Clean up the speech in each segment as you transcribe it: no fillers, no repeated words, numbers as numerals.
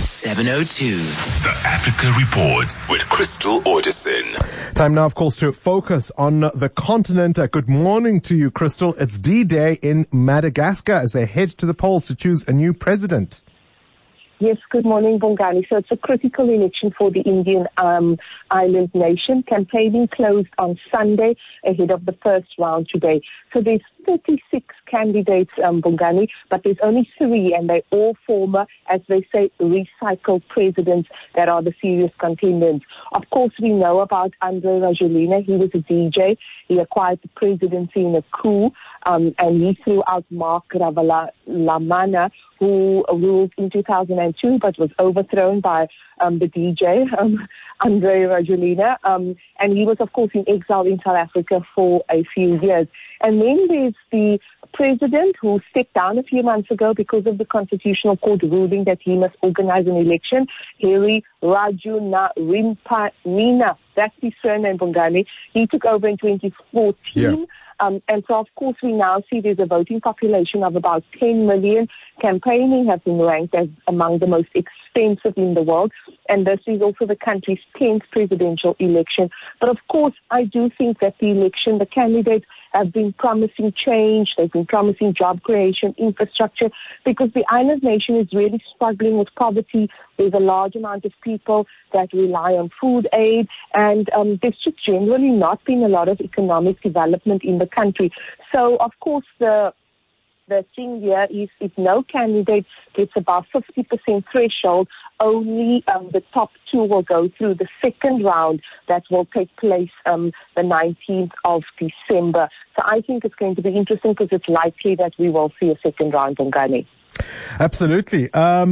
7:02. The Africa Report with Crystal Orderson. Time now, of course, to focus on the continent. Good morning to you, Crystal. It's D-Day in Madagascar as they head to the polls to choose a new president. Yes, good morning, Bongani. So it's a critical election for the Indian island nation. Campaigning closed on Sunday ahead of the first round today. So there's 36 candidates, Bongani, but there's only 3, and they're all former, as they say, recycled presidents that are the serious contenders. Of course, we know about Andry Rajoelina. He was a DJ. He acquired the presidency in a coup, and he threw out Marc Ravalomanana, who ruled in 2002 but was overthrown by the DJ, Andry Rajoelina. And he was, of course, in exile in South Africa for a few years. And then there's the president who stepped down a few months ago because of the Constitutional Court ruling that he must organize an election. Hairy Rajaonarimampianina, that's his surname, Bongani. He took over in 2014. Yeah. And so, of course, we now see there's a voting population of about 10 million. Campaigning has been ranked as among the most expensive in the world. And this is also the country's 10th presidential election. But, of course, I do think that the election, the candidates have been promising change. They've been promising job creation, infrastructure, because the island nation is really struggling with poverty. There's a large amount of people that rely on food aid, and there's just generally not been a lot of economic development in the country. So, of course, the thing here is if no candidate gets above 50% threshold, only the top 2 will go through the second round that will take place the 19th of December. So I think it's going to be interesting because it's likely that we will see a second round on Ghana. Absolutely.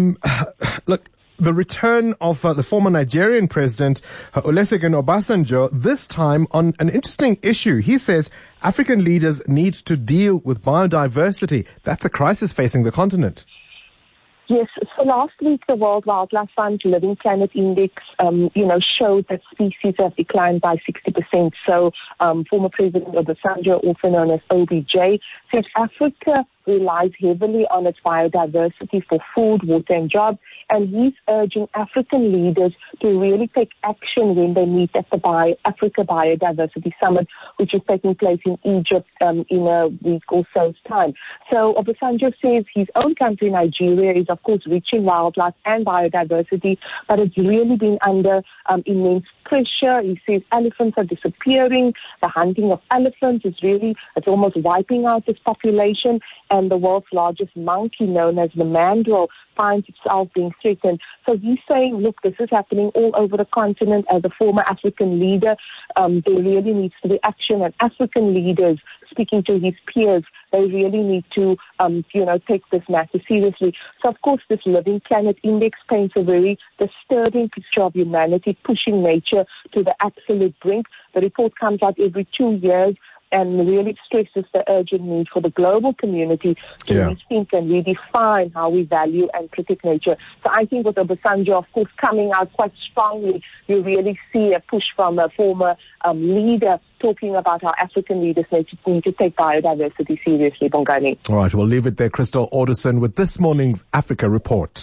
Look, the return of the former Nigerian president, Olusegun Obasanjo, this time on an interesting issue. He says African leaders need to deal with biodiversity. That's a crisis facing the continent. Yes, so last week the World Wildlife Fund Living Planet Index, showed that species have declined by 60%. So former President Obasanjo, also known as OBJ, said Africa relies heavily on its biodiversity for food, water and jobs, and he's urging African leaders to really take action when they meet at the Africa Biodiversity Summit, which is taking place in Egypt in a week or so's time. So Obasanjo says his own country, Nigeria, is of course rich in wildlife and biodiversity, but it's really been under immense pressure. He says elephants are disappearing. The hunting of elephants it's almost wiping out this population. And the world's largest monkey, known as the mandrill, finds itself being threatened. So he's saying, look, this is happening all over the continent. As a former African leader, there really needs to be action. And African leaders, speaking to his peers, they really need to, take this matter seriously. So, of course, this Living Planet Index paints a very disturbing picture of humanity, pushing nature to the absolute brink. The report comes out every 2 years and really stresses the urgent need for the global community to rethink and redefine how we value and protect nature. So I think with Obasanjo, of course, coming out quite strongly, you really see a push from a former leader talking about how African leaders need to take biodiversity seriously, Bongani. All right, we'll leave it there. Crystal Orderson with this morning's Africa Report.